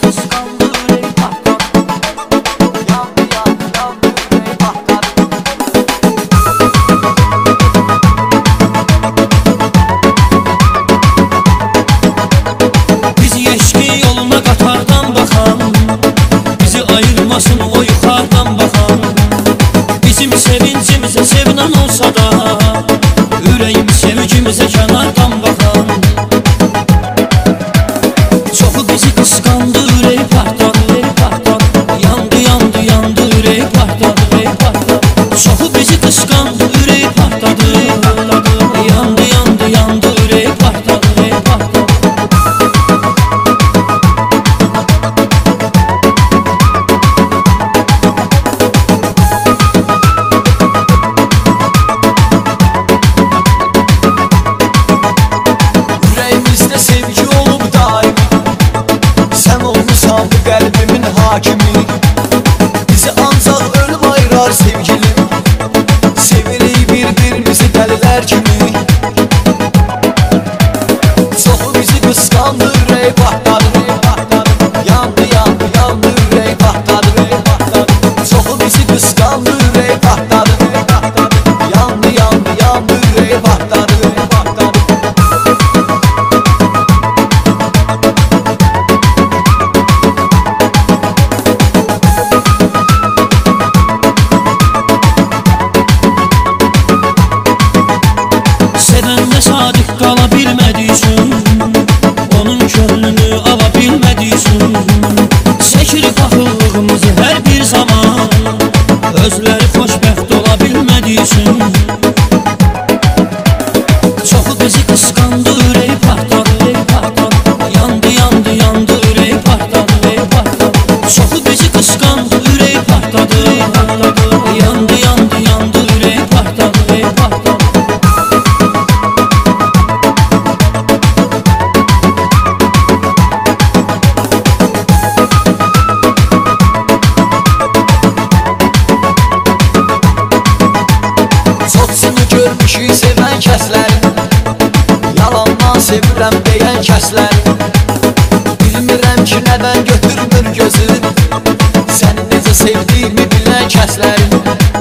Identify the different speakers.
Speaker 1: Sevincimizə sevinən olsa da, ürəyim sevgimizə kənardan baxan. Çoxu bizi qısqandı, ürək partladı, yandı, yandı, yandı, ürək partladı. Çoxu bizi qısqandı, ürək partladı, yandı, yandı, yandı, ürək partladı.
Speaker 2: Bizi ancaq ölüm ayırar sevgilim, sevirik bir-birimizi dəlilər kimi. Çoxu bizi qısqandı, ürək partladı, yandı, yandı, yandı, ürək partladı. Çoxu bizi qısqandı, ürək partladı, yandı, yandı, yandı, ürək partladı.
Speaker 1: Sadiq qala bilmədiysin, onun könlünü ala bilmədiysin. Çəkir paxıllığımızı hər bir zaman, özləri xoşbəxt ola bilmədiysin. Çoxu bizi qısqandı, ürək partladı, yandı, yandı, yandı, ürək partladı. Çoxu bizi qısqandı, ürək partladı, yandı, yandı, yandı, ürək partladı.
Speaker 2: Görmüşük sevən kəslərin, yalandan sevirəm deyən kəslərin. Bilmirəm ki nədən götürmür gözün, səni necə sevdiyimi bilən kəslərin.